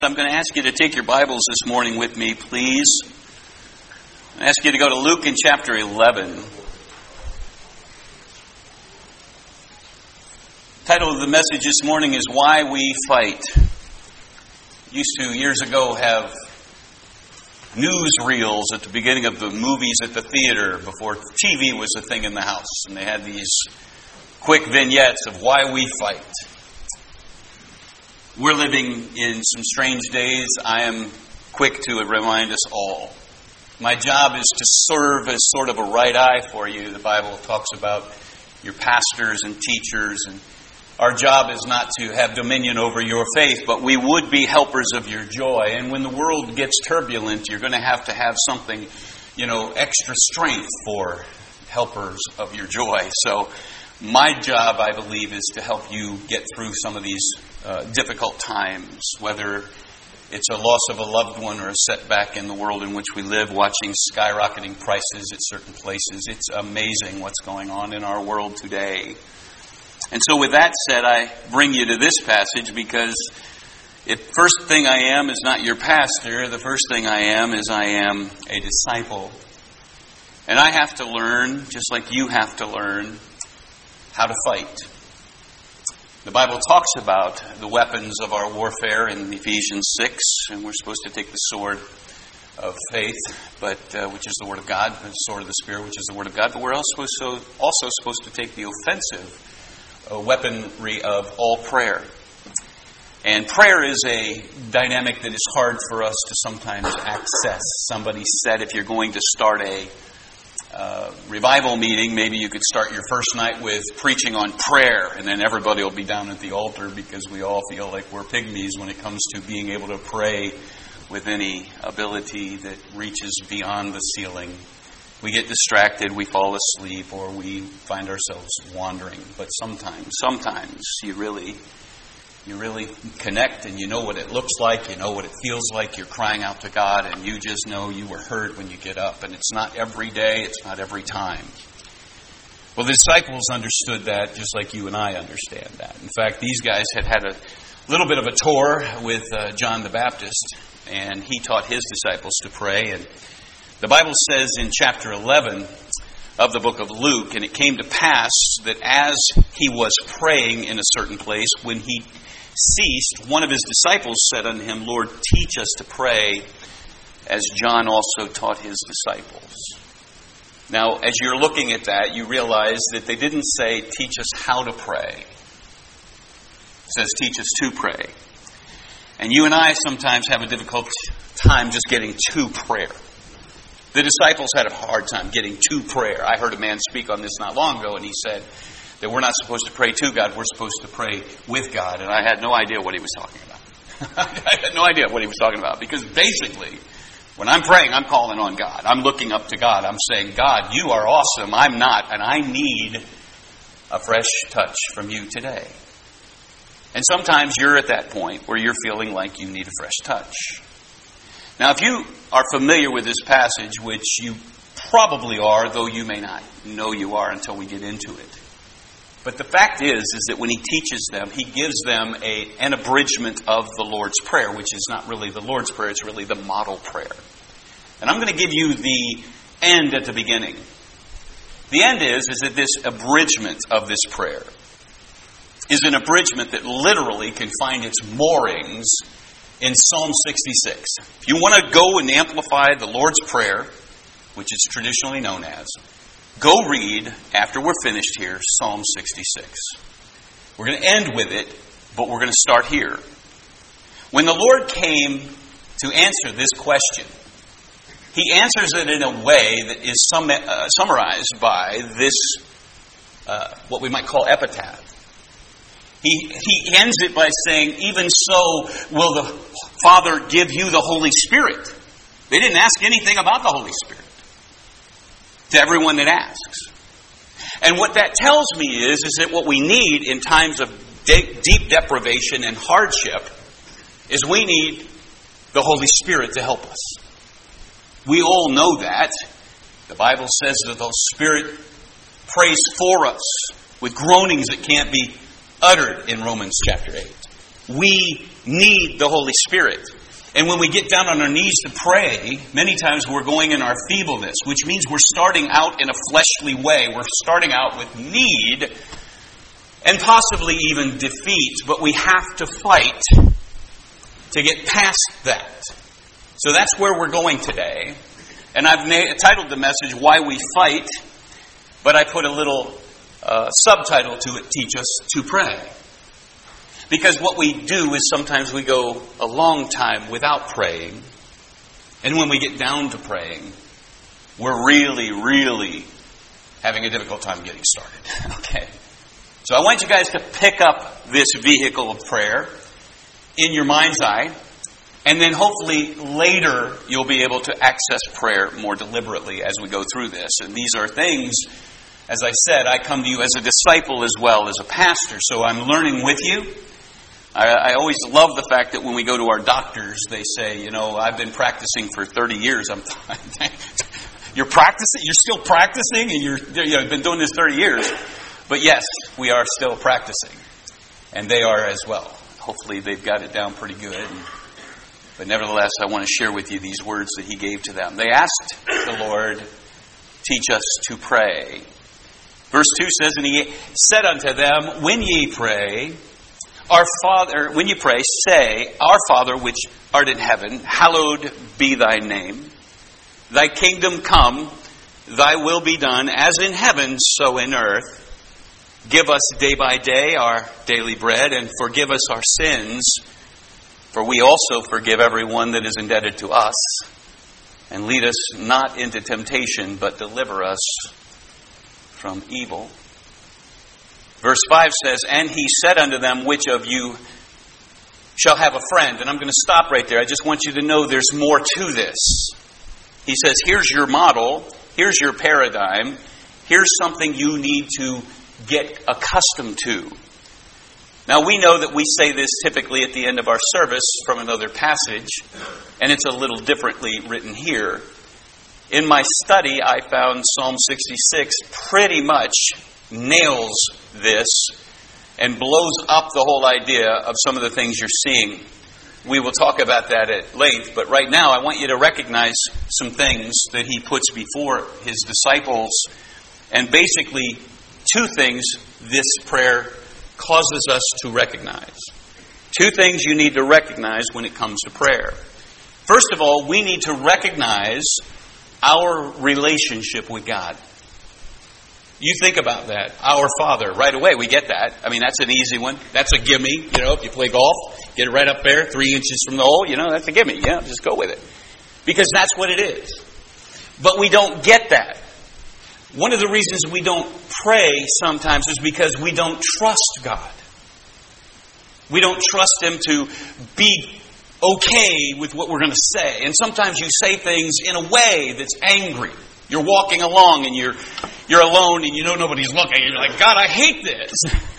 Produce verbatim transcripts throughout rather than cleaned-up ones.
I'm going to ask you to take your Bibles this morning with me, please. I ask you to go to Luke in chapter eleven. The title of the message this morning is Why We Fight. Used to, years ago, have newsreels at the beginning of the movies at the theater before T V was a thing in the house. And they had these quick vignettes of why we fight. We're living in some strange days. I am quick to remind us all. My job is to serve as sort of a right eye for you. The Bible talks about your pastors and teachers, and our job is not to have dominion over your faith, but we would be helpers of your joy. And when the world gets turbulent, you're going to have to have something, you know, extra strength for helpers of your joy. So my job, I believe, is to help you get through some of these uh, difficult times, whether it's a loss of a loved one or a setback in the world in which we live, watching skyrocketing prices at certain places. It's amazing what's going on in our world today. And so with that said, I bring you to this passage because the first thing I am is not your pastor. The first thing I am is I am a disciple. And I have to learn, just like you have to learn, how to fight. The Bible talks about the weapons of our warfare in Ephesians six, and we're supposed to take the sword of faith, but uh, which is the Word of God, the sword of the Spirit, which is the Word of God, but we're also supposed to, also supposed to take the offensive uh, weaponry of all prayer. And prayer is a dynamic that is hard for us to sometimes access. Somebody said if you're going to start a Uh, revival meeting, maybe you could start your first night with preaching on prayer, and then everybody will be down at the altar because we all feel like we're pygmies when it comes to being able to pray with any ability that reaches beyond the ceiling. We get distracted, we fall asleep, or we find ourselves wandering. But sometimes, sometimes you really You really connect and you know what it looks like, you know what it feels like, you're crying out to God and you just know you were hurt when you get up. And it's not every day, it's not every time. Well, the disciples understood that just like you and I understand that. In fact, these guys had had a little bit of a tour with uh, John the Baptist, and he taught his disciples to pray. And the Bible says in chapter eleven of the book of Luke, and it came to pass that as he was praying in a certain place, when he ceased, one of his disciples said unto him, Lord, teach us to pray, as John also taught his disciples. Now, as you're looking at that, you realize that they didn't say, teach us how to pray. It says, teach us to pray. And you and I sometimes have a difficult time just getting to prayer. The disciples had a hard time getting to prayer. I heard a man speak on this not long ago, and he said that we're not supposed to pray to God, we're supposed to pray with God. And I had no idea what he was talking about. I had no idea what he was talking about, because basically, when I'm praying, I'm calling on God. I'm looking up to God. I'm saying, God, you are awesome. I'm not, and I need a fresh touch from you today. And sometimes you're at that point where you're feeling like you need a fresh touch. Now, if you are familiar with this passage, which you probably are, though you may not know you are until we get into it. But the fact is, is that when he teaches them, he gives them a, an abridgment of the Lord's Prayer, which is not really the Lord's Prayer, it's really the model prayer. And I'm going to give you the end at the beginning. The end is, is that this abridgment of this prayer is an abridgment that literally can find its moorings in Psalm sixty-six. If you want to go and amplify the Lord's Prayer, which it's traditionally known as, go read, after we're finished here, Psalm sixty-six. We're going to end with it, but we're going to start here. When the Lord came to answer this question, he answers it in a way that is sum- uh, summarized by this, uh, what we might call epitaph. He, he ends it by saying, even so will the Father give you the Holy Spirit. They didn't ask anything about the Holy Spirit to everyone that asks. And what that tells me is, is that what we need in times of de- deep deprivation and hardship is we need the Holy Spirit to help us. We all know that. The Bible says that the Spirit prays for us with groanings that can't be uttered in Romans chapter eight. We need the Holy Spirit. And when we get down on our knees to pray, many times we're going in our feebleness, which means we're starting out in a fleshly way. We're starting out with need and possibly even defeat, but we have to fight to get past that. So that's where we're going today. And I've na- titled the message, Why We Fight, but I put a little uh, subtitle to it, Teach Us to Pray. Because what we do is sometimes we go a long time without praying. And when we get down to praying, we're really, really having a difficult time getting started. Okay. So I want you guys to pick up this vehicle of prayer in your mind's eye. And then hopefully later you'll be able to access prayer more deliberately as we go through this. And these are things, as I said, I come to you as a disciple as well as a pastor. So I'm learning with you. I, I always love the fact that when we go to our doctors, they say, you know, I've been practicing for thirty years. I'm You're practicing? You're still practicing? And you're, you know, been doing this thirty years. But yes, we are still practicing. And they are as well. Hopefully they've got it down pretty good. But nevertheless, I want to share with you these words that he gave to them. They asked the Lord, teach us to pray. Verse two says, and he said unto them, when ye pray, Our Father, when you pray, say, Our Father which art in heaven, hallowed be thy name. Thy kingdom come, thy will be done, as in heaven, so in earth. Give us day by day our daily bread, and forgive us our sins, for we also forgive everyone that is indebted to us. And lead us not into temptation, but deliver us from evil. Verse five says, and he said unto them, which of you shall have a friend? And I'm going to stop right there. I just want you to know there's more to this. He says, here's your model. Here's your paradigm. Here's something you need to get accustomed to. Now, we know that we say this typically at the end of our service from another passage, and it's a little differently written here. In my study, I found Psalm sixty-six pretty much nails this and blows up the whole idea of some of the things you're seeing. We will talk about that at length, but right now I want you to recognize some things that he puts before his disciples. And basically, two things this prayer causes us to recognize. Two things you need to recognize when it comes to prayer. First of all, we need to recognize our relationship with God. You think about that. Our Father. Right away, we get that. I mean, that's an easy one. That's a gimme. You know, if you play golf, get it right up there, three inches from the hole. You know, that's a gimme. Yeah, just go with it. Because that's what it is. But we don't get that. One of the reasons we don't pray sometimes is because we don't trust God. We don't trust Him to be okay with what we're going to say. And sometimes you say things in a way that's angry. You're walking along and you're you're alone and you know nobody's looking. You're like, God, I hate this.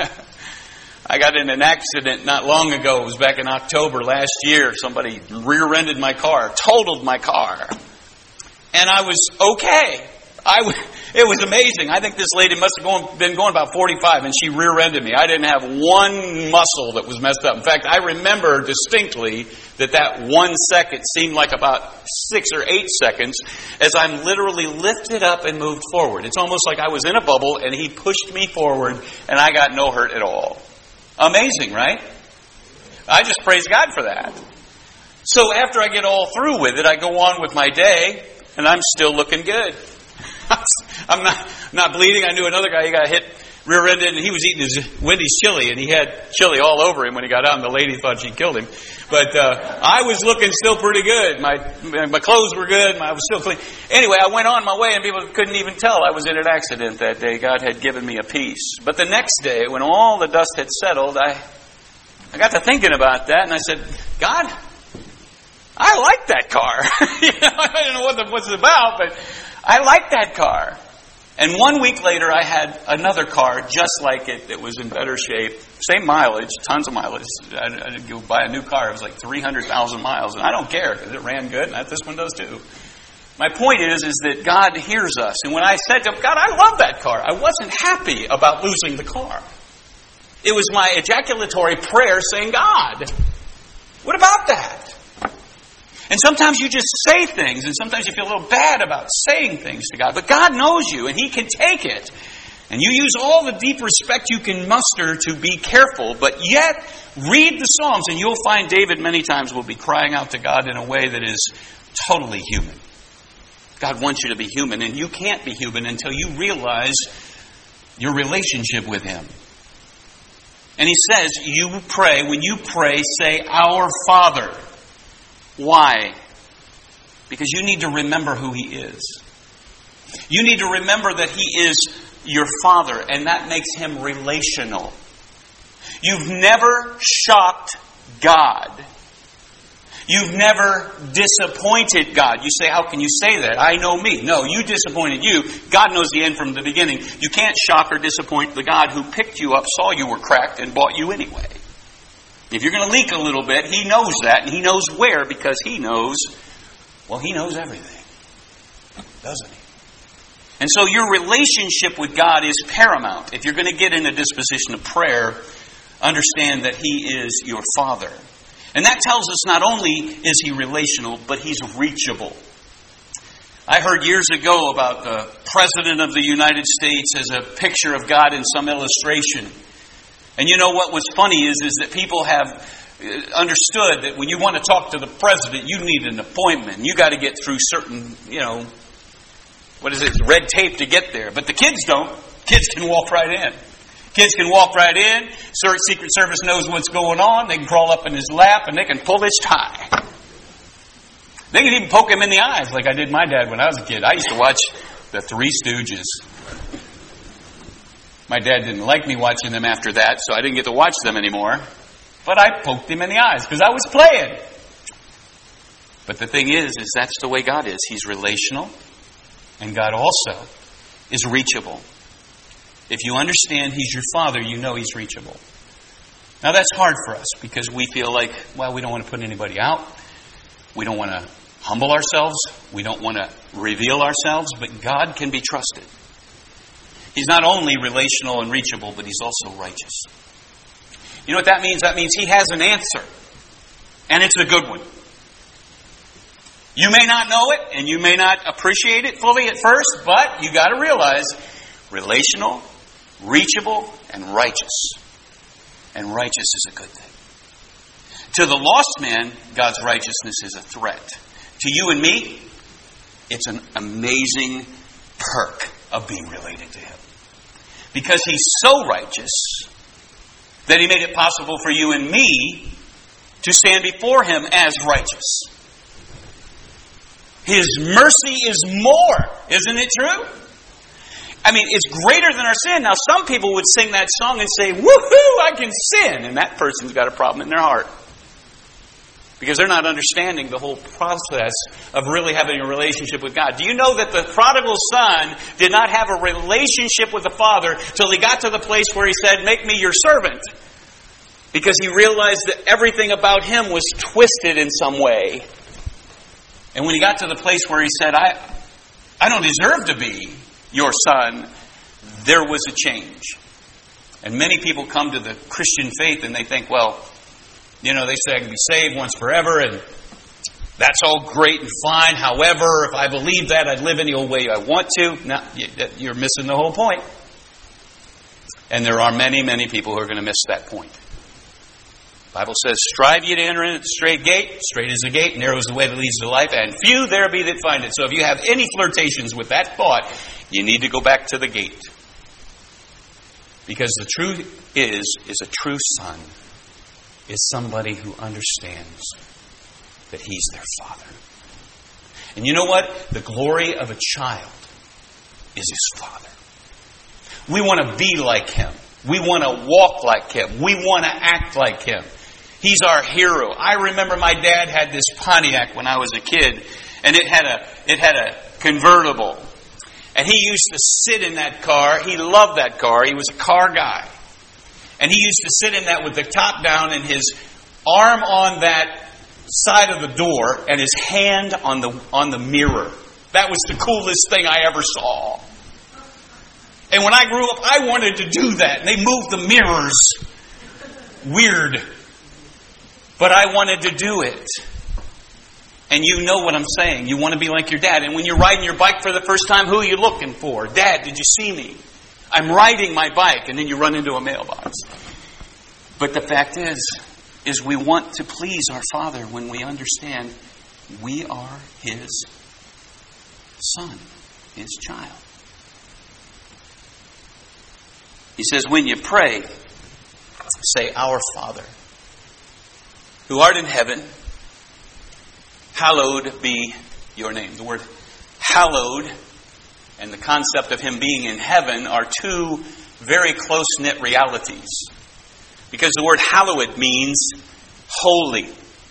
I got in an accident not long ago. It was back in October last year. Somebody rear-ended my car, totaled my car. And I was okay. I w- it was amazing. I think this lady must have gone, been going about forty-five, and she rear-ended me. I didn't have one muscle that was messed up. In fact, I remember distinctly that that one second seemed like about six or eight seconds as I'm literally lifted up and moved forward. It's almost like I was in a bubble, and he pushed me forward, and I got no hurt at all. Amazing, right? I just praise God for that. So after I get all through with it, I go on with my day, and I'm still looking good. I'm not not bleeding. I knew another guy, he got hit rear-ended, and he was eating his Wendy's chili, and he had chili all over him when he got out, and the lady thought she killed him. But uh, I was looking still pretty good. My my clothes were good. I was still clean. Anyway, I went on my way, and people couldn't even tell I was in an accident that day. God had given me a peace. But the next day, when all the dust had settled, I I got to thinking about that, and I said, God, I like that car. you know, I don't know what the, what's it about, but I like that car. And one week later, I had another car just like it that was in better shape. Same mileage, tons of mileage. I, I didn't go buy a new car. It was like three hundred thousand miles. And I don't care because it ran good. And this one does too. My point is, is that God hears us. And when I said to Him, God, I love that car, I wasn't happy about losing the car. It was my ejaculatory prayer saying, God, What about that? And sometimes you just say things, and sometimes you feel a little bad about saying things to God. But God knows you, and He can take it. And you use all the deep respect you can muster to be careful, but yet read the Psalms, and you'll find David many times will be crying out to God in a way that is totally human. God wants you to be human, and you can't be human until you realize your relationship with Him. And He says, you pray, when you pray, say, Our Father. Why? Because you need to remember who He is. You need to remember that He is your Father, and that makes Him relational. You've never shocked God. You've never disappointed God. You say, how can you say that? I know me. No, you disappointed you. God knows the end from the beginning. You can't shock or disappoint the God who picked you up, saw you were cracked, and bought you anyway. If you're going to leak a little bit, He knows that, and He knows where, because He knows, well, He knows everything. Doesn't He? And so your relationship with God is paramount. If you're going to get in a disposition of prayer, understand that He is your Father. And that tells us not only is He relational, but He's reachable. I heard years ago about the President of the United States as a picture of God in some illustration. And you know what was funny is, is that people have understood that when you want to talk to the President, you need an appointment. You got to get through certain, you know, what is it, red tape to get there. But the kids don't. Kids can walk right in. Kids can walk right in. Secret Service knows what's going on. They can crawl up in his lap and they can pull his tie. They can even poke him in the eyes like I did my dad when I was a kid. I used to watch the Three Stooges. My dad didn't like me watching them after that, so I didn't get to watch them anymore. But I poked him in the eyes because I was playing. But the thing is, is that's the way God is. He's relational, and God also is reachable. If you understand He's your Father, you know He's reachable. Now that's hard for us because we feel like, well, we don't want to put anybody out. We don't want to humble ourselves. We don't want to reveal ourselves, but God can be trusted. He's not only relational and reachable, but He's also righteous. You know what that means? That means He has an answer, and it's a good one. You may not know it, and you may not appreciate it fully at first, but you got to realize relational, reachable, and righteous. And righteous is a good thing. To the lost man, God's righteousness is a threat. To you and me, it's an amazing perk of being related to Him. Because He's so righteous that He made it possible for you and me to stand before Him as righteous. His mercy is more. Isn't it true? I mean, it's greater than our sin. Now, some people would sing that song and say, woohoo, I can sin. And that person's got a problem in their heart. Because they're not understanding the whole process of really having a relationship with God. Do you know that the prodigal son did not have a relationship with the Father till he got to the place where he said, make me your servant? Because he realized that everything about him was twisted in some way. And when he got to the place where he said, I, I don't deserve to be your son, there was a change. And many people come to the Christian faith and they think, well, you know, they say I can be saved once forever and that's all great and fine. However, if I believe that, I'd live any old way I want to. No, you're missing the whole point. And there are many, many people who are going to miss that point. The Bible says, strive ye to enter in at the straight gate. Straight is the gate, narrow is the way that leads to life, and few there be that find it. So if you have any flirtations with that thought, you need to go back to the gate. Because the truth is, is a true son is somebody who understands that He's their Father. And you know what? The glory of a child is his Father. We want to be like Him. We want to walk like Him. We want to act like Him. He's our hero. I remember my dad had this Pontiac when I was a kid, and it had a it had a convertible. And he used to sit in that car. He loved that car. He was a car guy. And he used to sit in that with the top down and his arm on that side of the door and his hand on the on the mirror. That was the coolest thing I ever saw. And when I grew up, I wanted to do that. And they moved the mirrors. Weird. but I wanted to do it. And you know what I'm saying. You want to be like your dad. And when you're riding your bike for the first time, who are you looking for? Dad, did you see me? I'm riding my bike. And then you run into a mailbox. But the fact is, is we want to please our Father when we understand we are His son, His child. He says, when you pray, say, Our Father, who art in heaven, hallowed be your name. The word hallowed and the concept of Him being in heaven are two very close-knit realities. Because the word hallowed means holy.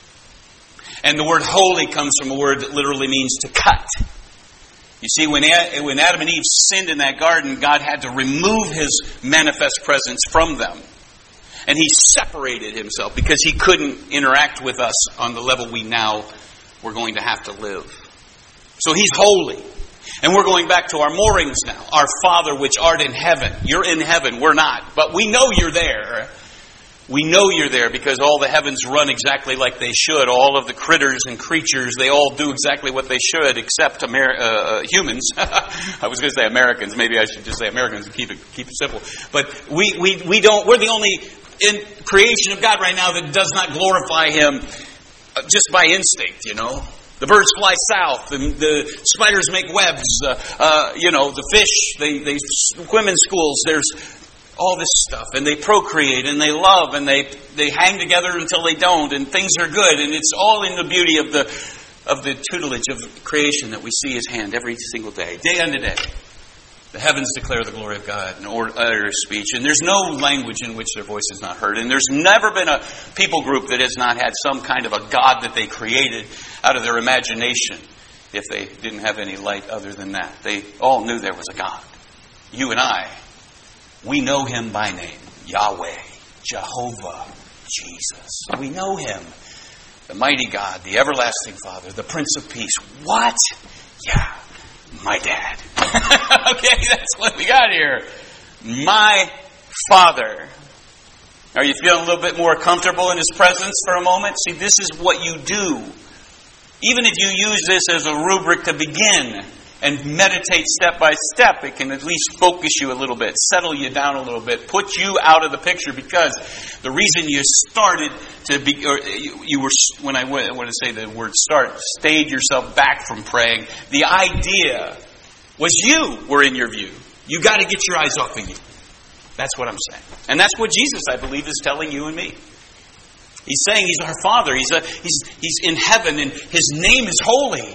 And the word holy comes from a word that literally means to cut. You see, when when Adam and Eve sinned in that garden, God had to remove His manifest presence from them. And He separated Himself because He couldn't interact with us on the level we now we're going to have to live. So He's holy. And we're going back to our moorings now. Our Father which art in heaven. You're in heaven, we're not. But we know you're there. We know you're there because all the heavens run exactly like they should. All of the critters and creatures, they all do exactly what they should, except Amer- uh, humans. I was going to say Americans. Maybe I should just say Americans and keep it keep it simple. But we we we don't. We're the only in creation of God right now that does not glorify Him just by instinct. You know, the birds fly south, the, the spiders make webs. Uh, uh, you know, the fish they they swim in schools. There's all this stuff, and they procreate, and they love, and they, they hang together until they don't, and things are good, and it's all in the beauty of the of the tutelage of creation that we see His hand every single day, day unto day. The heavens declare the glory of God and utter His speech, and there's no language in which their voice is not heard, and there's never been a people group that has not had some kind of a God that they created out of their imagination if they didn't have any light other than that. They all knew there was a God. You and I, we know Him by name. Yahweh, Jehovah, Jesus. We know Him. The mighty God, the everlasting Father, the Prince of Peace. What? Yeah, my dad. Okay, that's what we got here. My Father. Are you feeling a little bit more comfortable in His presence for a moment? See, this is what you do. Even if you use this as a rubric to begin and meditate step by step, it can at least focus you a little bit, settle you down a little bit, put you out of the picture, because the reason you started to be, or you, you were, when I want to say the word start, stayed yourself back from praying, the idea was you were in your view. You got to get your eyes off of you. That's what I'm saying. And that's what Jesus, I believe, is telling you and me. He's saying He's our Father. He's, a, he's, he's in heaven, and His name is holy.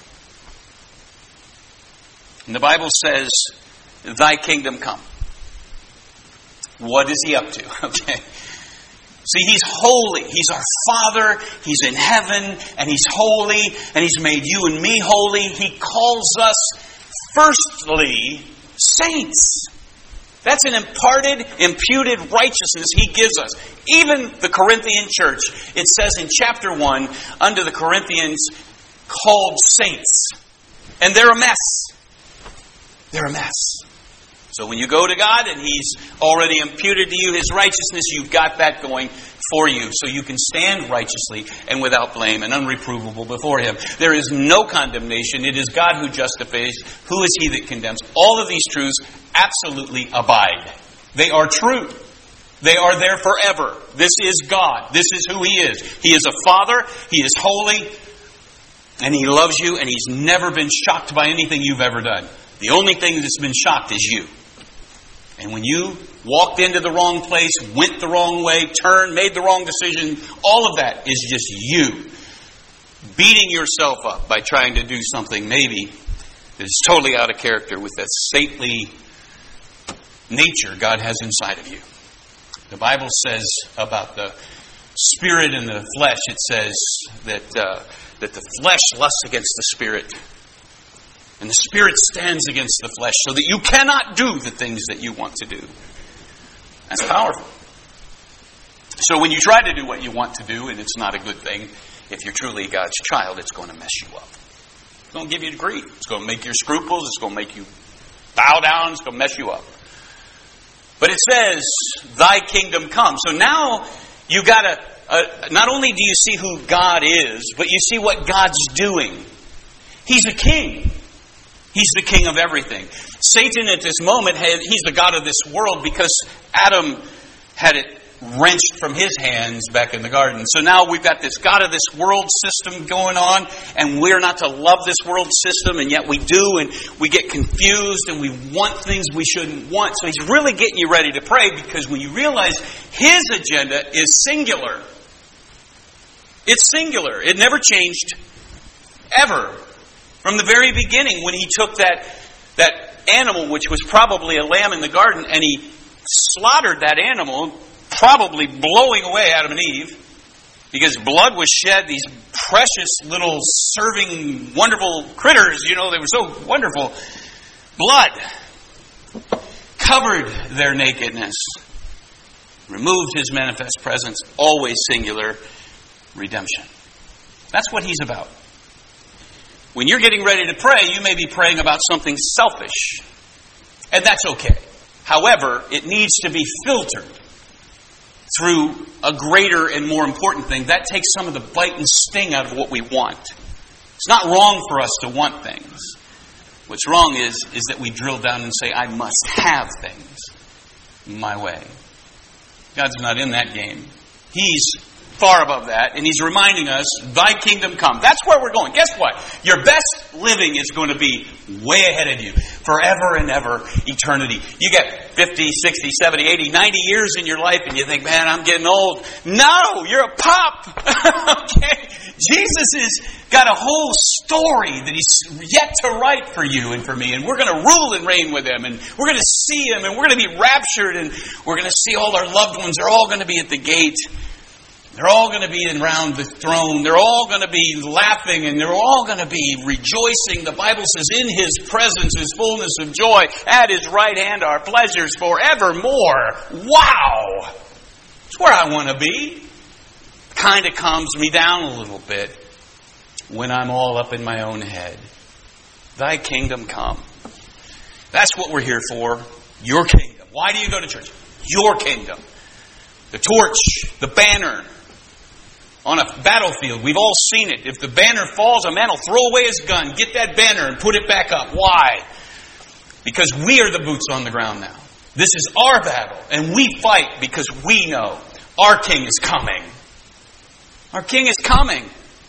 And the Bible says, Thy kingdom come. What is He up to? Okay. See, He's holy. He's our Father. He's in heaven, and He's holy, and He's made you and me holy. He calls us, firstly, saints. That's an imparted, imputed righteousness He gives us. Even the Corinthian church, it says in chapter one, under the Corinthians, called saints. And they're a mess. They're a mess. So when you go to God and He's already imputed to you His righteousness, you've got that going for you. So you can stand righteously and without blame and unreprovable before Him. There is no condemnation. It is God who justifies. Who is He that condemns? All of these truths absolutely abide. They are true. They are there forever. This is God. This is who He is. He is a Father. He is holy. And He loves you, and He's never been shocked by anything you've ever done. The only thing that's been shocked is you. And when you walked into the wrong place, went the wrong way, turned, made the wrong decision, all of that is just you beating yourself up by trying to do something maybe that is totally out of character with that saintly nature God has inside of you. The Bible says about the spirit and the flesh, it says that uh, that the flesh lusts against the spirit, and the spirit stands against the flesh, so that you cannot do the things that you want to do. That's powerful. So when you try to do what you want to do, and it's not a good thing, if you're truly God's child, it's going to mess you up. It's going to give you grief. It's going to make your scruples. It's going to make you bow down. It's going to mess you up. But it says, Thy kingdom come. So now you got to uh, not only do you see who God is, but you see what God's doing. He's a king. He's the king of everything. Satan at this moment, had, he's the god of this world because Adam had it wrenched from his hands back in the garden. So now we've got this god of this world system going on, and we're not to love this world system, and yet we do, and we get confused, and we want things we shouldn't want. So he's really getting you ready to pray, because when you realize his agenda is singular. It's singular. It never changed, ever. From the very beginning, when he took that, that animal, which was probably a lamb in the garden, and he slaughtered that animal, probably blowing away Adam and Eve, because blood was shed, these precious little serving wonderful critters, you know, they were so wonderful. Blood covered their nakedness, removed his manifest presence, always singular, redemption. That's what he's about. When you're getting ready to pray, you may be praying about something selfish. And that's okay. However, it needs to be filtered through a greater and more important thing. That takes some of the bite and sting out of what we want. It's not wrong for us to want things. What's wrong is, is that we drill down and say, I must have things my way. God's not in that game. He's far above that, and he's reminding us, thy kingdom come. That's where we're going. Guess what? Your best living is going to be way ahead of you. Forever and ever, eternity. You get fifty, sixty, seventy, eighty, ninety years in your life, and you think, man, I'm getting old. No, you're a pup. Okay? Jesus has got a whole story that he's yet to write for you and for me, and we're going to rule and reign with him, and we're going to see him, and we're going to be raptured, and we're going to see all our loved ones. They're all going to be at the gate. They're all going to be around the throne. They're all going to be laughing, and they're all going to be rejoicing. The Bible says, in his presence is fullness of joy. At his right hand are pleasures forevermore. Wow! That's where I want to be. Kind of calms me down a little bit when I'm all up in my own head. Thy kingdom come. That's what we're here for. Your kingdom. Why do you go to church? Your kingdom. The torch, the banner. On a battlefield, we've all seen it. If the banner falls, a man will throw away his gun, get that banner, and put it back up. Why? Because we are the boots on the ground now. This is our battle, and we fight because we know our King is coming. Our King is coming.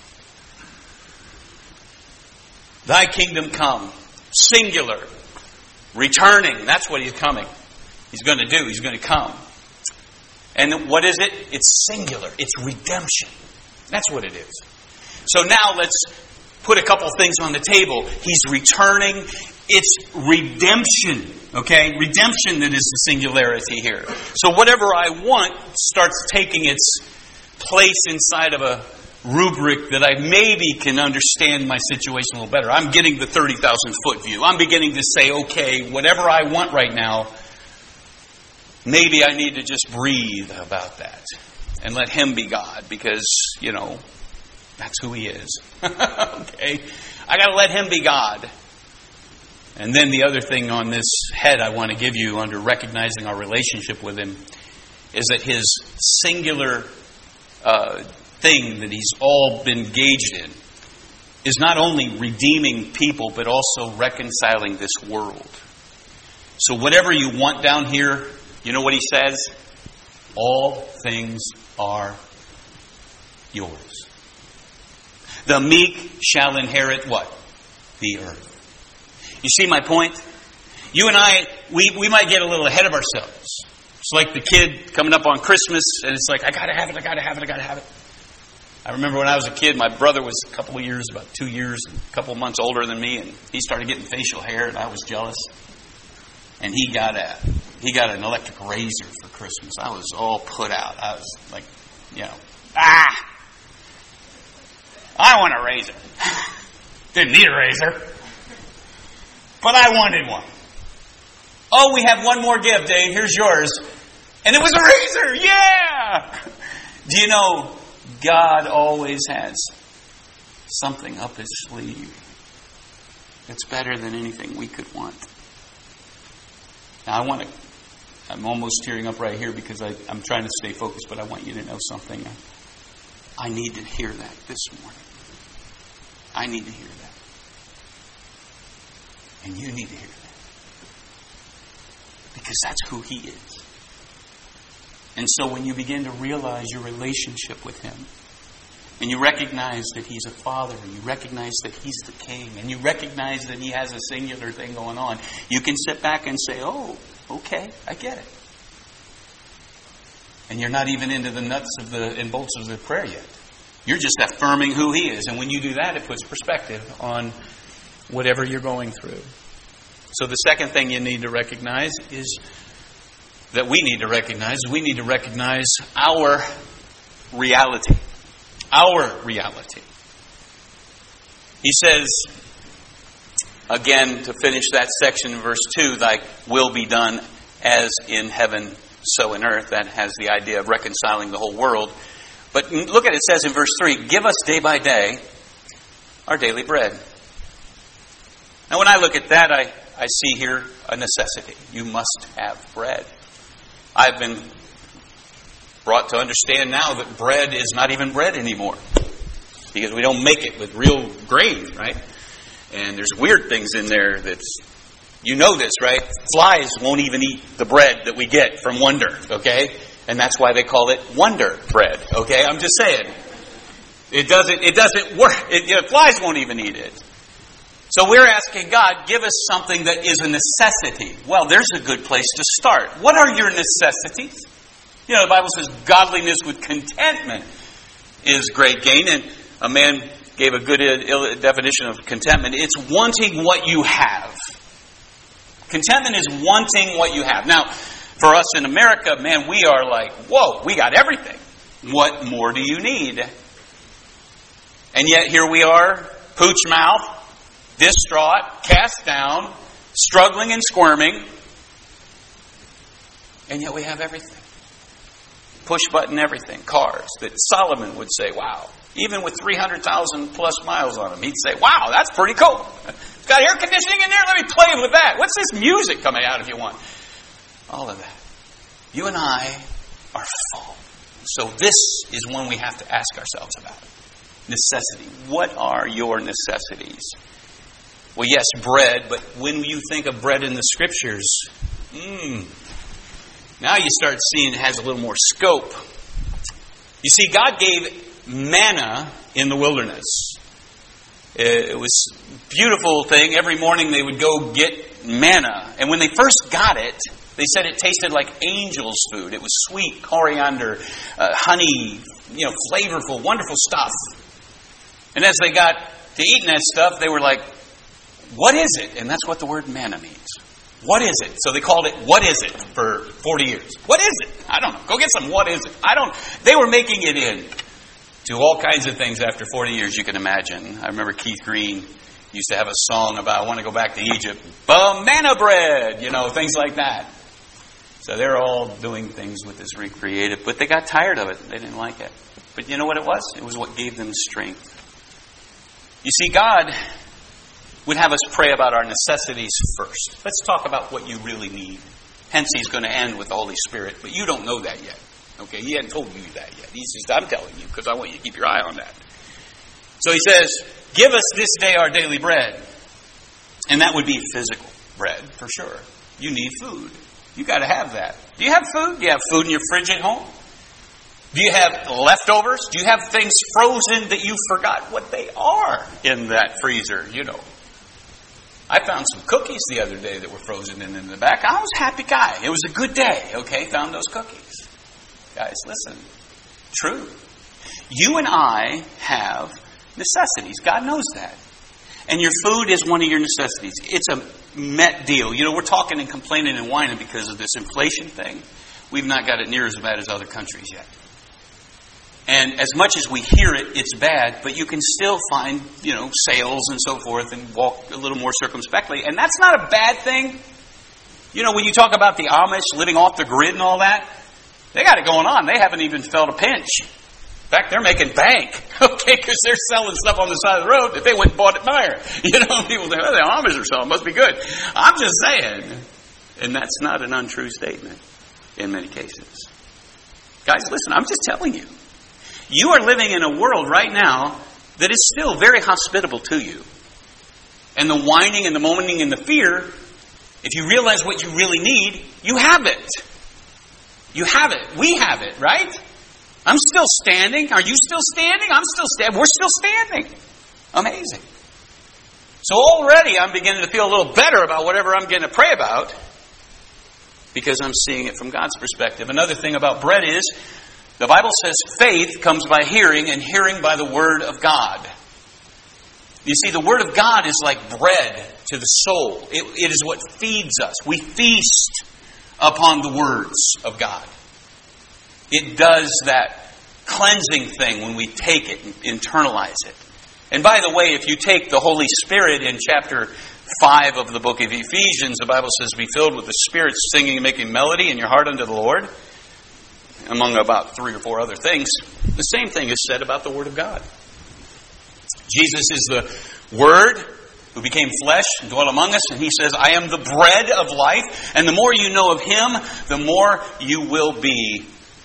Thy kingdom come. Singular. Returning. That's what he's coming. He's going to do. He's going to come. And what is it? It's singular. It's redemption. That's what it is. So now let's put a couple things on the table. He's returning. It's redemption. Okay? Redemption that is the singularity here. So whatever I want starts taking its place inside of a rubric that I maybe can understand my situation a little better. I'm getting the thirty thousand foot view. I'm beginning to say, okay, whatever I want right now, maybe I need to just breathe about that and let him be God, because, you know, that's who he is. Okay? I got to let him be God. And then the other thing on this head I want to give you under recognizing our relationship with him is that his singular uh, thing that he's all been engaged in is not only redeeming people, but also reconciling this world. So whatever you want down here, you know what he says? All things are yours. The meek shall inherit what? The earth. You see my point? You and I, we, we might get a little ahead of ourselves. It's like the kid coming up on Christmas, and it's like, I gotta have it, I gotta have it, I gotta have it. I remember when I was a kid, my brother was a couple of years, about two years, a couple of months older than me, and he started getting facial hair, and I was jealous. And he got a he got an electric razor for Christmas. I was all put out. I was like, you know, ah, I want a razor. Didn't need a razor, but I wanted one. Oh, we have one more gift, Dave. Here's yours. And it was a razor. Yeah. Do you know God always has something up his sleeve that's better than anything we could want? Now, I want to, I'm almost tearing up right here because I, I'm trying to stay focused, but I want you to know something. I need to hear that this morning. I need to hear that. And you need to hear that. Because that's who He is. And so when you begin to realize your relationship with Him, and you recognize that He's a Father, and you recognize that He's the King, and you recognize that He has a singular thing going on, you can sit back and say, oh, okay, I get it. And you're not even into the nuts of the and bolts of the prayer yet. You're just affirming who He is. And when you do that, it puts perspective on whatever you're going through. So the second thing you need to recognize is that we need to recognize, we need to recognize our reality. Our reality. He says, again, to finish that section in verse two, thy will be done as in heaven, so in earth. That has the idea of reconciling the whole world. But look at it, it says in verse three, give us day by day our daily bread. Now when I look at that, I, I see here a necessity. You must have bread. I've been brought to understand now that bread is not even bread anymore. Because we don't make it with real grain, right? And there's weird things in there that's, you know this, right? Flies won't even eat the bread that we get from Wonder, okay? And that's why they call it Wonder bread, okay? I'm just saying. It doesn't, it doesn't work. It, you know, flies won't even eat it. So we're asking God, give us something that is a necessity. Well, there's a good place to start. What are your necessities? You know, the Bible says godliness with contentment is great gain. And a man gave a good definition of contentment. It's wanting what you have. Contentment is wanting what you have. Now, for us in America, man, we are like, whoa, we got everything. What more do you need? And yet here we are, pooch mouth, distraught, cast down, struggling and squirming. And yet we have everything. Push button everything. Cars that Solomon would say, wow. Even with three hundred thousand plus miles on them, he'd say, wow, that's pretty cool. It's got air conditioning in there. Let me play with that. What's this music coming out if you want? All of that. You and I are full. So this is one we have to ask ourselves about. Necessity. What are your necessities? Well, yes, bread, but when you think of bread in the Scriptures, mmm, now you start seeing it has a little more scope. You see, God gave manna in the wilderness. It was a beautiful thing. Every morning they would go get manna. And when they first got it, they said it tasted like angel's food. It was sweet, coriander, uh, honey, you know, flavorful, wonderful stuff. And as they got to eating that stuff, they were like, what is it? And that's what the word manna means. What is it? So they called it, what is it, for forty years. What is it? I don't know. Go get some what is it. I don't, they were making it in to all kinds of things after forty years, you can imagine. I remember Keith Green used to have a song about, I want to go back to Egypt. Banana bread, you know, things like that. So they're all doing things with this recreative, but they got tired of it. They didn't like it. But you know what it was? It was what gave them strength. You see, God would have us pray about our necessities first. Let's talk about what you really need. Hence, He's going to end with the Holy Spirit, but you don't know that yet. Okay, He hadn't told you that yet. He's just, I'm telling you, because I want you to keep your eye on that. So He says, give us this day our daily bread. And that would be physical bread, for sure. You need food. You got to have that. Do you have food? Do you have food in your fridge at home? Do you have leftovers? Do you have things frozen that you forgot what they are in that freezer? You know. I found some cookies the other day that were frozen in, in the back. I was a happy guy. It was a good day. Okay, found those cookies. Guys, listen. True. You and I have necessities. God knows that. And your food is one of your necessities. It's a met deal. You know, we're talking and complaining and whining because of this inflation thing. We've not got it near as bad as other countries yet. And as much as we hear it, it's bad, but you can still find, you know, sales and so forth and walk a little more circumspectly. And that's not a bad thing. You know, when you talk about the Amish living off the grid and all that, they got it going on. They haven't even felt a pinch. In fact, they're making bank, okay, because they're selling stuff on the side of the road that they went and bought at Meijer. You know, people say, well, the Amish are selling, must be good. I'm just saying. And that's not an untrue statement in many cases. Guys, listen, I'm just telling you. You are living in a world right now that is still very hospitable to you. And the whining and the moaning and the fear, if you realize what you really need, you have it. You have it. We have it, right? I'm still standing. Are you still standing? I'm still standing. We're still standing. Amazing. So already I'm beginning to feel a little better about whatever I'm getting to pray about because I'm seeing it from God's perspective. Another thing about bread is the Bible says faith comes by hearing and hearing by the Word of God. You see, the Word of God is like bread to the soul. It, it is what feeds us. We feast upon the words of God. It does that cleansing thing when we take it and internalize it. And by the way, if you take the Holy Spirit in chapter five of the book of Ephesians, the Bible says, be filled with the Spirit, singing and making melody in your heart unto the Lord, among about three or four other things. The same thing is said about the Word of God. Jesus is the Word who became flesh and dwelt among us, and He says, I am the bread of life. And the more you know of Him, the more you will be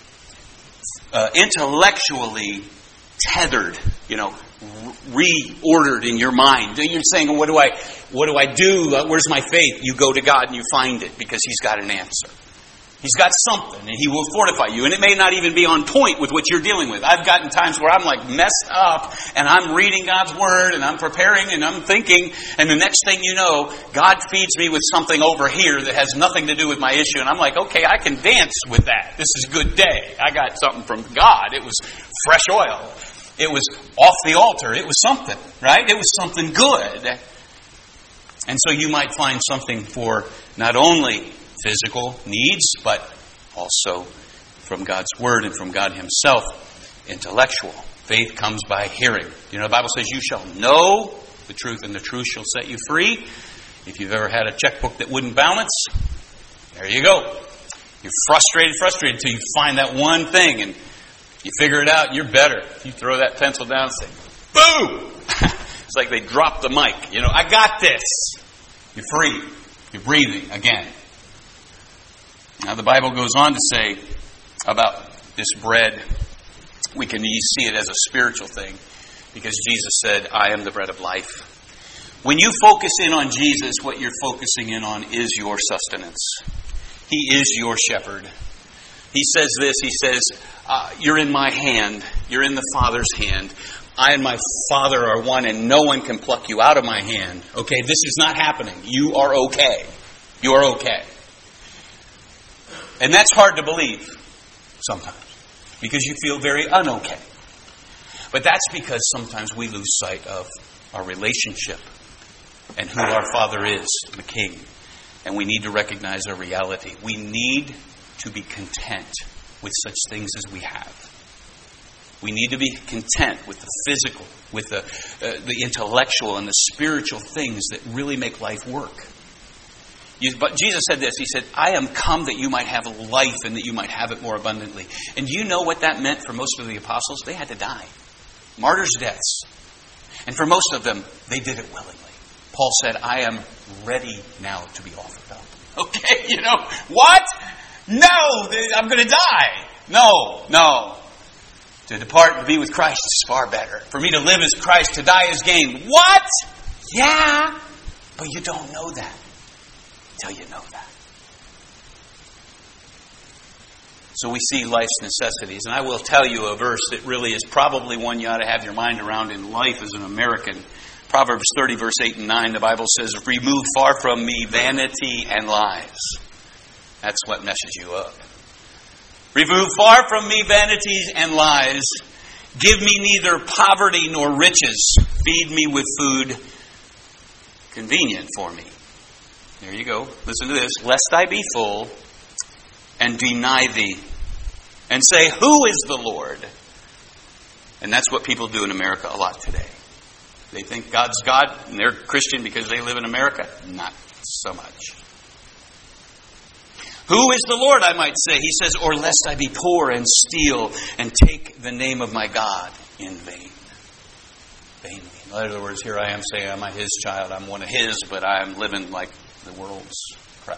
uh, intellectually tethered, you know, reordered in your mind. You're saying, well, what do I, what do I do? Where's my faith? You go to God and you find it because He's got an answer. He's got something, and He will fortify you. And it may not even be on point with what you're dealing with. I've gotten times where I'm like messed up, and I'm reading God's Word, and I'm preparing, and I'm thinking, and the next thing you know, God feeds me with something over here that has nothing to do with my issue. And I'm like, okay, I can dance with that. This is a good day. I got something from God. It was fresh oil. It was off the altar. It was something, right? It was something good. And so you might find something for not only physical needs, but also from God's Word and from God Himself, intellectual. Faith comes by hearing. You know, the Bible says, you shall know the truth, and the truth shall set you free. If you've ever had a checkbook that wouldn't balance, there you go. You're frustrated, frustrated until you find that one thing, and you figure it out, you're better. You throw that pencil down and say, boom! It's like they dropped the mic. You know, I got this. You're free. You're breathing again. Now the Bible goes on to say about this bread, we can see it as a spiritual thing because Jesus said, I am the bread of life. When you focus in on Jesus, what you're focusing in on is your sustenance. He is your shepherd. He says this, he says, uh, you're in my hand, you're in the Father's hand. I and my Father are one, and no one can pluck you out of my hand. Okay, this is not happening. You are okay. You are okay. And that's hard to believe sometimes because you feel very unokay. But that's because sometimes we lose sight of our relationship and who our Father is, the King. And we need to recognize our reality. We need to be content with such things as we have. We need to be content with the physical, with the, uh, the intellectual and the spiritual things that really make life work. You, but Jesus said this, He said, I am come that you might have life and that you might have it more abundantly. And do you know what that meant for most of the apostles? They had to die. Martyrs' deaths. And for most of them, they did it willingly. Paul said, I am ready now to be offered up. Okay, you know, what? No, I'm going to die. No, no. To depart and be with Christ is far better. For me to live is Christ, to die is gain. What? Yeah, but you don't know that until you know that. So we see life's necessities. And I will tell you a verse that really is probably one you ought to have your mind around in life as an American. Proverbs thirty, verse eight and nine, the Bible says, remove far from me vanity and lies. That's what messes you up. Remove far from me vanities and lies. Give me neither poverty nor riches. Feed me with food convenient for me. There you go. Listen to this. Lest I be full and deny thee and say, who is the Lord? And that's what people do in America a lot today. They think God's God and they're Christian because they live in America. Not so much. Who is the Lord, I might say? He says, or lest I be poor and steal and take the name of my God in vain. Vainly. In other words, here I am saying I'm His child. I'm one of His, but I'm living like the world's crap.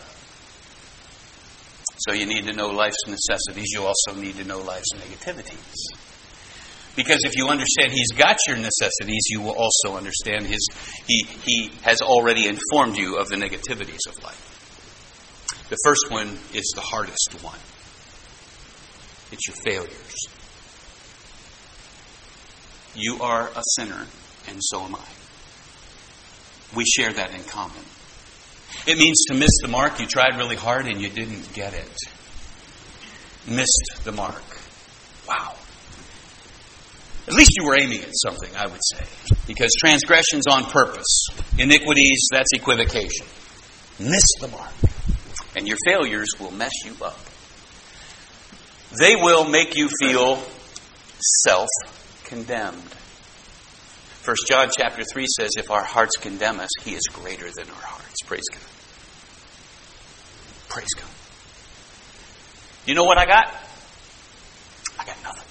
So you need to know life's necessities. You also need to know life's negativities. Because if you understand He's got your necessities, you will also understand His. He, he has already informed you of the negativities of life. The first one is the hardest one. It's your failures. You are a sinner, and so am I. We share that in common. It means to miss the mark. You tried really hard and you didn't get it. Missed the mark. Wow. At least you were aiming at something, I would say. Because transgression's on purpose. Iniquities, that's equivocation. Miss the mark. And your failures will mess you up. They will make you feel self-condemned. First John chapter three says, if our hearts condemn us, He is greater than our hearts. Praise God. Praise God. You know what I got? I got nothing.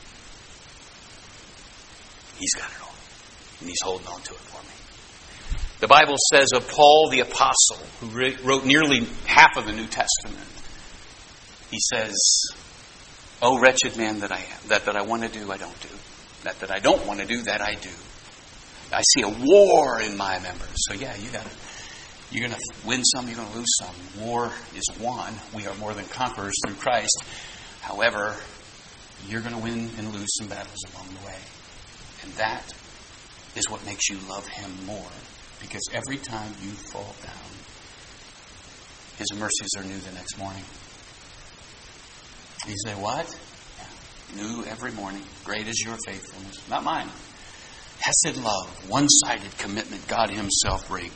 He's got it all. And He's holding on to it for me. The Bible says of Paul the Apostle, who wrote nearly half of the New Testament, he says, oh, wretched man that I am. That that I want to do, I don't do. That that I don't want to do, that I do. I see a war in my members. So yeah, you got to, you're going to win some, you're going to lose some. War is won. We are more than conquerors through Christ. However, you're going to win and lose some battles along the way. And that is what makes you love Him more. Because every time you fall down, His mercies are new the next morning. You say, what? Yeah. New every morning. Great is your faithfulness. Not mine. Hesed love, one-sided commitment God Himself brings.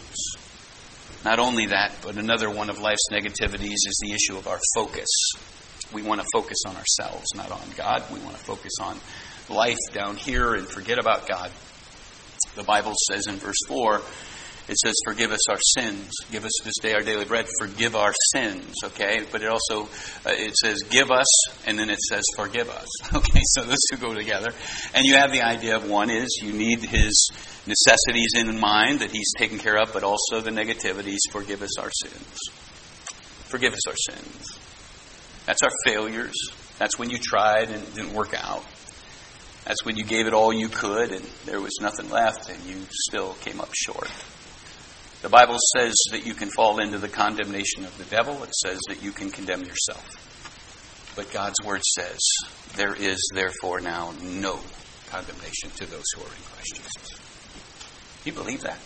Not only that, but another one of life's negativities is the issue of our focus. We want to focus on ourselves, not on God. We want to focus on life down here and forget about God. The Bible says in verse four, it says, forgive us our sins. Give us this day our daily bread. Forgive our sins, okay? But it also, uh, it says, give us, and then it says, forgive us. Okay, so those two go together. And you have the idea of one is you need His necessities in mind that He's taken care of, but also the negativities. Forgive us our sins. Forgive us our sins. That's our failures. That's when you tried and it didn't work out. That's when you gave it all you could and there was nothing left and you still came up short. The Bible says that you can fall into the condemnation of the devil. It says that you can condemn yourself. But God's Word says, there is therefore now no condemnation to those who are in Christ Jesus. Do you believe that?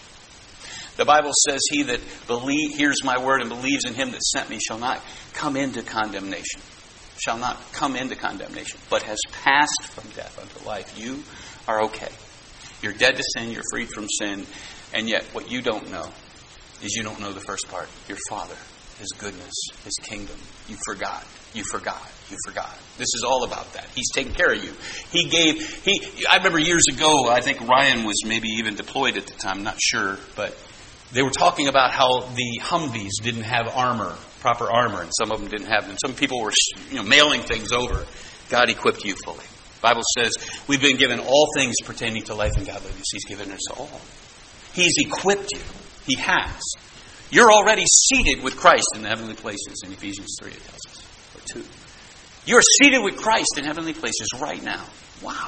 The Bible says, he that believe, hears my word and believes in Him that sent me shall not come into condemnation. Shall not come into condemnation, but has passed from death unto life. You are okay. You're dead to sin. You're freed from sin. And yet, what you don't know is you don't know the first part. Your Father, His goodness, His kingdom. You forgot. You forgot. You forgot. This is all about that. He's taking care of you. He gave, he, I remember years ago, I think Ryan was maybe even deployed at the time, not sure, but they were talking about how the Humvees didn't have armor, proper armor, and some of them didn't have them. Some people were, you know, mailing things over. God equipped you fully. The Bible says we've been given all things pertaining to life and godliness. He's given us all. He's equipped you. He has. You're already seated with Christ in the heavenly places. In Ephesians three, it tells us. Or two. You're seated with Christ in heavenly places right now. Wow.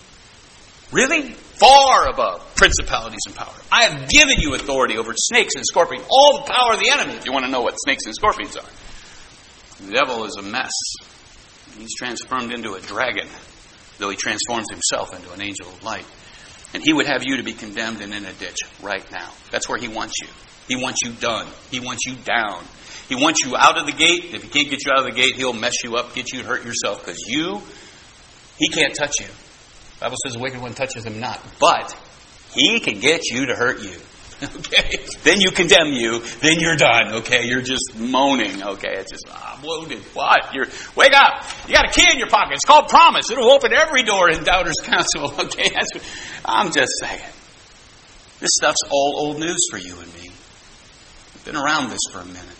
Really? Far above principalities and power. I have given you authority over snakes and scorpions. All the power of the enemy, if you want to know what snakes and scorpions are. The devil is a mess. He's transformed into a dragon, though he transforms himself into an angel of light. And he would have you to be condemned and in a ditch right now. That's where he wants you. He wants you done. He wants you down. He wants you out of the gate. If he can't get you out of the gate, he'll mess you up, get you to hurt yourself. Because you, he can't touch you. The Bible says the wicked one touches him not. But he can get you to hurt you. Okay? Then you condemn you. Then you're done. Okay? You're just moaning. Okay? It's just, ah, I'm wounded. What? You're, wake up. You got a key in your pocket. It's called promise. It'll open every door in Doubter's Council. Okay? That's what, I'm just saying. This stuff's all old news for you and me. We've been around this for a minute.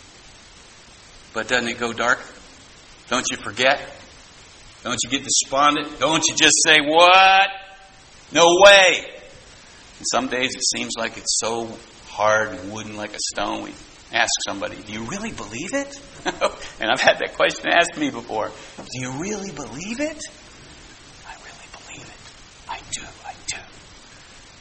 But doesn't it go dark? Don't you forget? Don't you get despondent? Don't you just say, what? No way. And some days it seems like it's so hard and wooden like a stone. We ask somebody, do you really believe it? And I've had that question asked me before. Do you really believe it? I really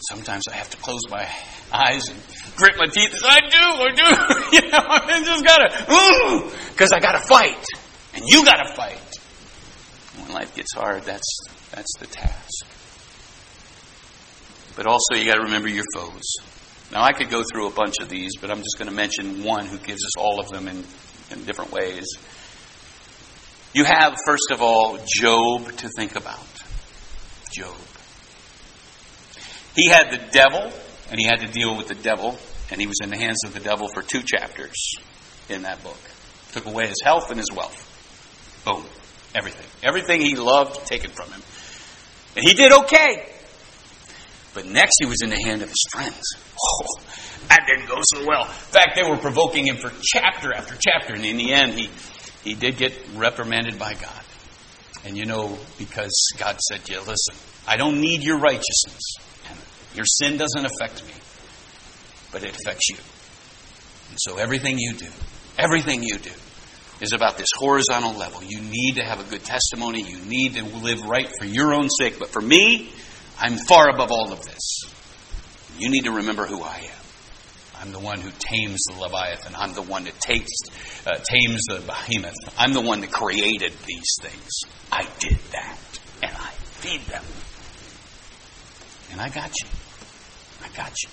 sometimes I have to close my eyes and grit my teeth. I do, I do. You know, I just gotta, because I gotta fight. And you gotta fight. When life gets hard, that's that's the task. But also you gotta remember your foes. Now I could go through a bunch of these, but I'm just going to mention one who gives us all of them in, in different ways. You have, first of all, Job to think about. Job. He had the devil, and he had to deal with the devil, and he was in the hands of the devil for two chapters in that book. Took away his health and his wealth. Boom. Everything. Everything he loved, taken from him. And he did okay. But next he was in the hand of his friends. Oh, that didn't go so well. In fact, they were provoking him for chapter after chapter. And in the end, he, he did get reprimanded by God. And you know, because God said to you, listen, I don't need your righteousness. Your sin doesn't affect me. But it affects you. And so everything you do, everything you do is about this horizontal level. You need to have a good testimony. You need to live right for your own sake. But for me, I'm far above all of this. You need to remember who I am. I'm the one who tames the Leviathan. I'm the one that takes, uh, tames the behemoth. I'm the one that created these things. I did that. And I feed them. And I got you. I got you.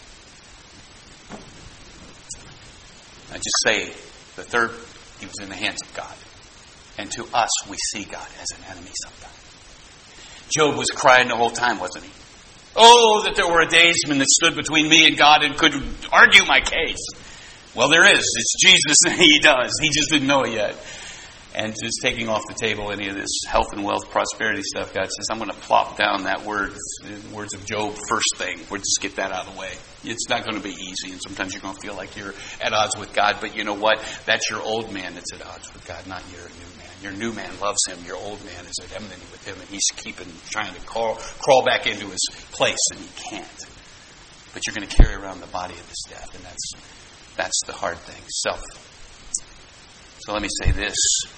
I just say, the third, he was in the hands of God. And to us, we see God as an enemy sometimes. Job was crying the whole time, wasn't he? Oh, that there were a daysman that stood between me and God and could argue my case. Well, there is. It's Jesus, and he does. He just didn't know it yet. And just taking off the table any of this health and wealth, prosperity stuff, God says, I'm going to plop down that word, the words of Job first thing. We'll just get that out of the way. It's not going to be easy, and sometimes you're going to feel like you're at odds with God. But you know what? That's your old man that's at odds with God, not your new man. Your new man loves him. Your old man is at enmity with him, and he's keeping, trying to crawl, crawl back into his place, and he can't. But you're going to carry around the body of his death, and that's that's the hard thing, self. So let me say this.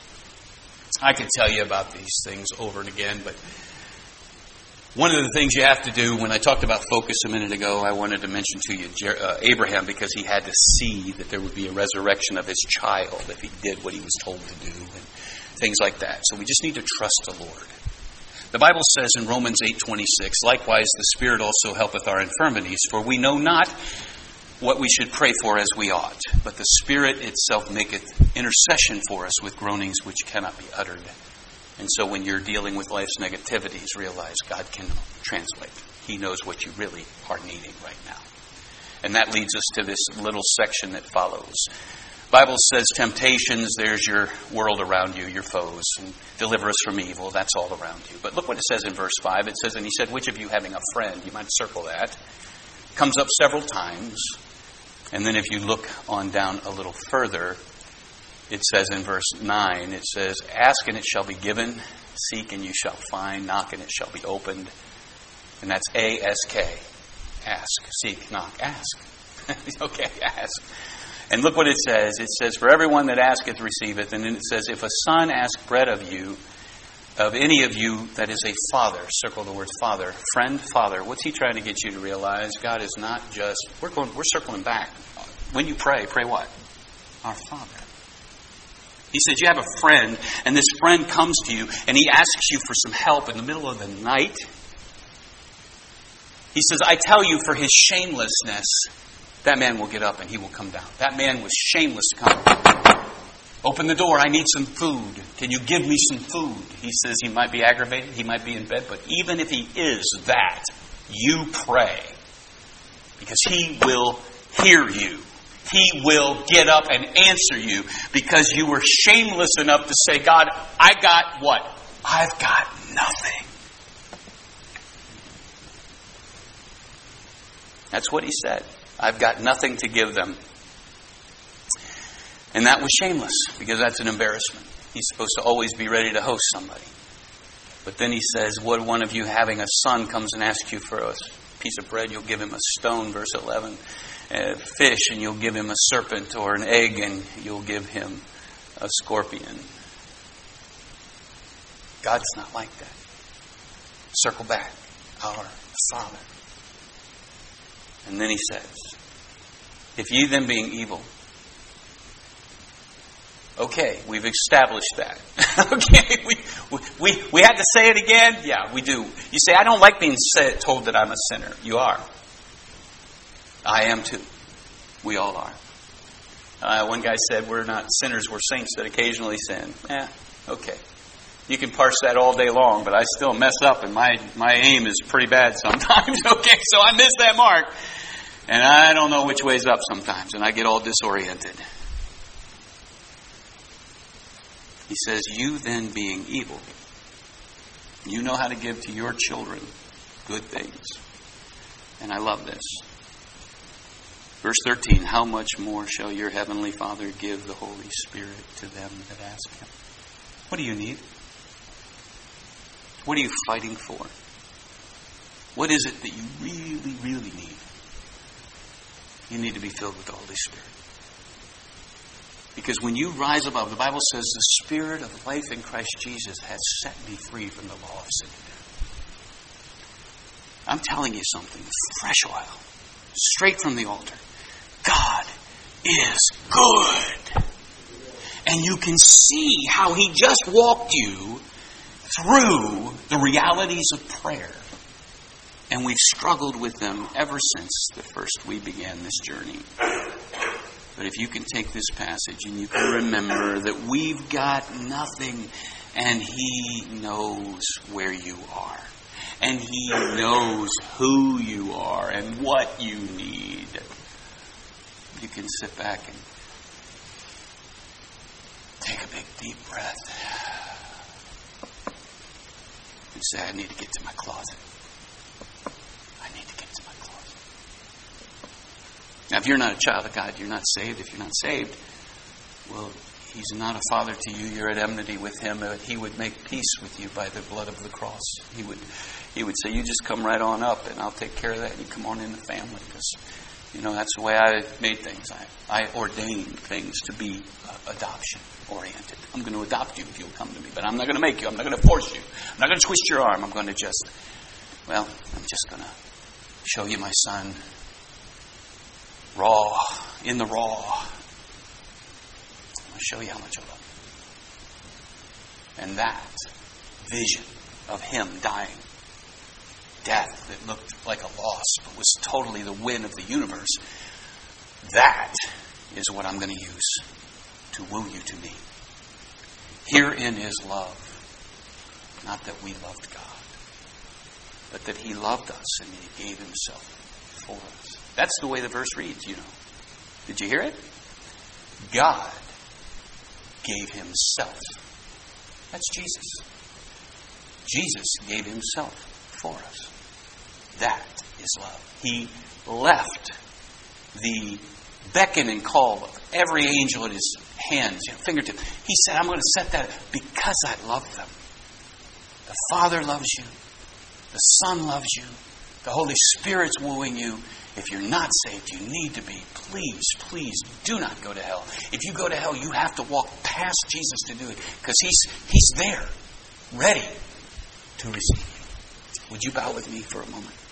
I could tell you about these things over and again, but one of the things you have to do, when I talked about focus a minute ago, I wanted to mention to you Jer- uh, Abraham, because he had to see that there would be a resurrection of his child if he did what he was told to do, and things like that. So we just need to trust the Lord. The Bible says in Romans eight twenty-six, likewise the Spirit also helpeth our infirmities, for we know not what we should pray for as we ought, but the Spirit itself maketh intercession for us with groanings which cannot be uttered. And so when you're dealing with life's negativities, realize God can translate. He knows what you really are needing right now. And that leads us to this little section that follows. The Bible says temptations, there's your world around you, your foes, and deliver us from evil, that's all around you. But look what it says in verse five. It says, and he said, which of you having a friend, you might circle that, comes up several times. And then if you look on down a little further, it says in verse nine, it says, ask and it shall be given, seek and you shall find, knock and it shall be opened. And that's A S K. Ask, seek, knock, ask. Okay, ask. And look what it says. It says, for everyone that asketh receiveth. And then it says, if a son ask bread of you, of any of you that is a father, circle the word father, friend, father, what's he trying to get you to realize? God is not just, we're going, we're circling back. When you pray, pray what? Our Father. He says you have a friend, and this friend comes to you, and he asks you for some help in the middle of the night. He says, I tell you, for his shamelessness, that man will get up and he will come down. That man was shameless to come. Open the door, I need some food. Can you give me some food? He says he might be aggravated, he might be in bed, but even if he is that, you pray. Because he will hear you. He will get up and answer you because you were shameless enough to say, God, I got what? I've got nothing. That's what he said. I've got nothing to give them. And that was shameless because that's an embarrassment. He's supposed to always be ready to host somebody. But then he says, what one of you having a son comes and asks you for a piece of bread, you'll give him a stone, verse eleven. Uh, fish, and you'll give him a serpent, or an egg, and you'll give him a scorpion. God's not like that. Circle back. Our Father. And then he says, if ye then being evil. Okay, we've established that. okay, we, we we had to say it again? Yeah, we do. You say, I don't like being said, told that I'm a sinner. You are. I am too. We all are. Uh, one guy said, we're not sinners, we're saints that occasionally sin. Eh, okay. You can parse that all day long, but I still mess up, and my, my aim is pretty bad sometimes. Okay, so I miss that mark. And I don't know which way's up sometimes, and I get all disoriented. He says, you then being evil, you know how to give to your children good things. And I love this. Verse thirteen, how much more shall your heavenly Father give the Holy Spirit to them that ask Him? What do you need? What are you fighting for? What is it that you really, really need? You need to be filled with the Holy Spirit. Because when you rise above, the Bible says the Spirit of life in Christ Jesus has set me free from the law of sin and death. I'm telling you something. Fresh oil. Straight from the altar. God is good. And you can see how He just walked you through the realities of prayer. And we've struggled with them ever since the first we began this journey. But if you can take this passage and you can remember that we've got nothing and He knows where you are. And He knows who you are and what you need. You can sit back and take a big deep breath and say, I need to get to my closet. I need to get to my closet. Now, if you're not a child of God, you're not saved. If you're not saved, well, He's not a father to you. You're at enmity with Him. He would make peace with you by the blood of the cross. He would He would say, you just come right on up and I'll take care of that. And you come on in the family because, you know, that's the way I made things. I, I ordained things to be uh, adoption oriented. I'm going to adopt you if you'll come to me. But I'm not going to make you. I'm not going to force you. I'm not going to twist your arm. I'm going to just, well, I'm just going to show you my son raw, in the raw. I'm going to show you how much I love you. And that vision of Him dying, death that looked like a loss but was totally the win of the universe, that is what I'm going to use to woo you to me. Herein is love. Not that we loved God, but that He loved us and He gave Himself for us. That's the way the verse reads, you know. Did you hear it? God gave Himself. That's Jesus. Jesus gave Himself for us. That is love. He left the beckon and call of every angel at His hands, fingertips. He said, I'm going to set that because I love them. The Father loves you. The Son loves you. The Holy Spirit's wooing you. If you're not saved, you need to be. Please, please do not go to hell. If you go to hell, you have to walk past Jesus to do it because He's He's there, ready to receive you. Would you bow with me for a moment?